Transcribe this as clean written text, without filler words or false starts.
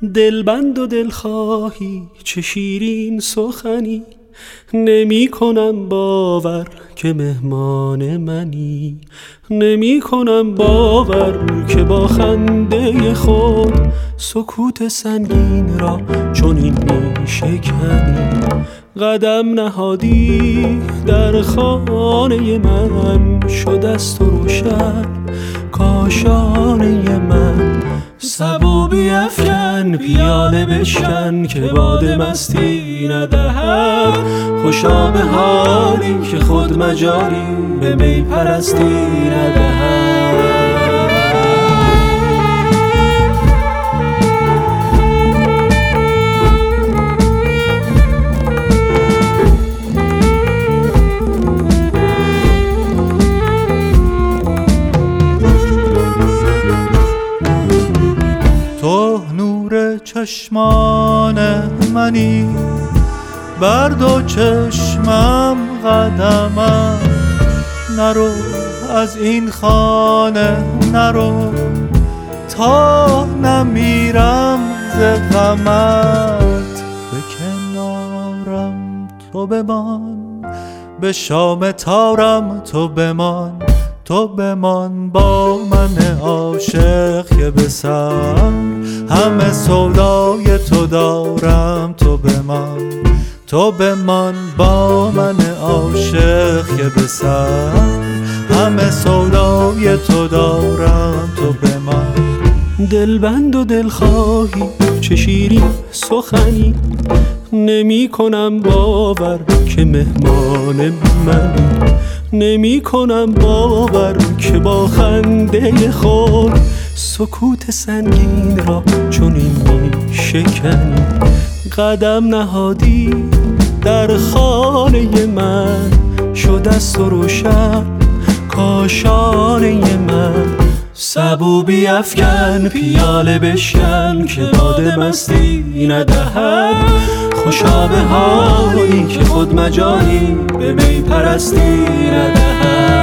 دلبند و دلخواهی چه شیرین سخنی، نمی کنم باور که مهمان منی، نمی کنم باور که با خنده خود سکوت سنگین را چنین می شکنی. قدم نهادی در خانه من، شد از تو روشن کاشانه من. سبو بیفکن پیاله بشکن که باد مستی ندهد، خوشا به حالی که خود مجالی به می پرستی ندهد. تو نور چشمان منی، بر دو چشمم قدمم. نرو از این خانه نرو تا نمیرم ز غمت. به کنارم تو بمان، به شام تارم تو بمان. تو بمان با من عاشق که به سر همه سودای تو دارم. تو بمان، تو بمان با من عاشق که به سر همه سودای تو دارم. تو بمان. دلبند و دلخواهی چه شیرین سخنی، نمی کنم باور که مهمان منی، نمی کنم باور که با خنده خود سکوت سنگین را چنین می شکنی. قدم نهادی در خانه من، شد از تو روشن کاشانه من. سبو بیفکن پیاله بشکن که باد مستی ندهد، خوشا به حالی که خود مجالی به می پرستی ندهد.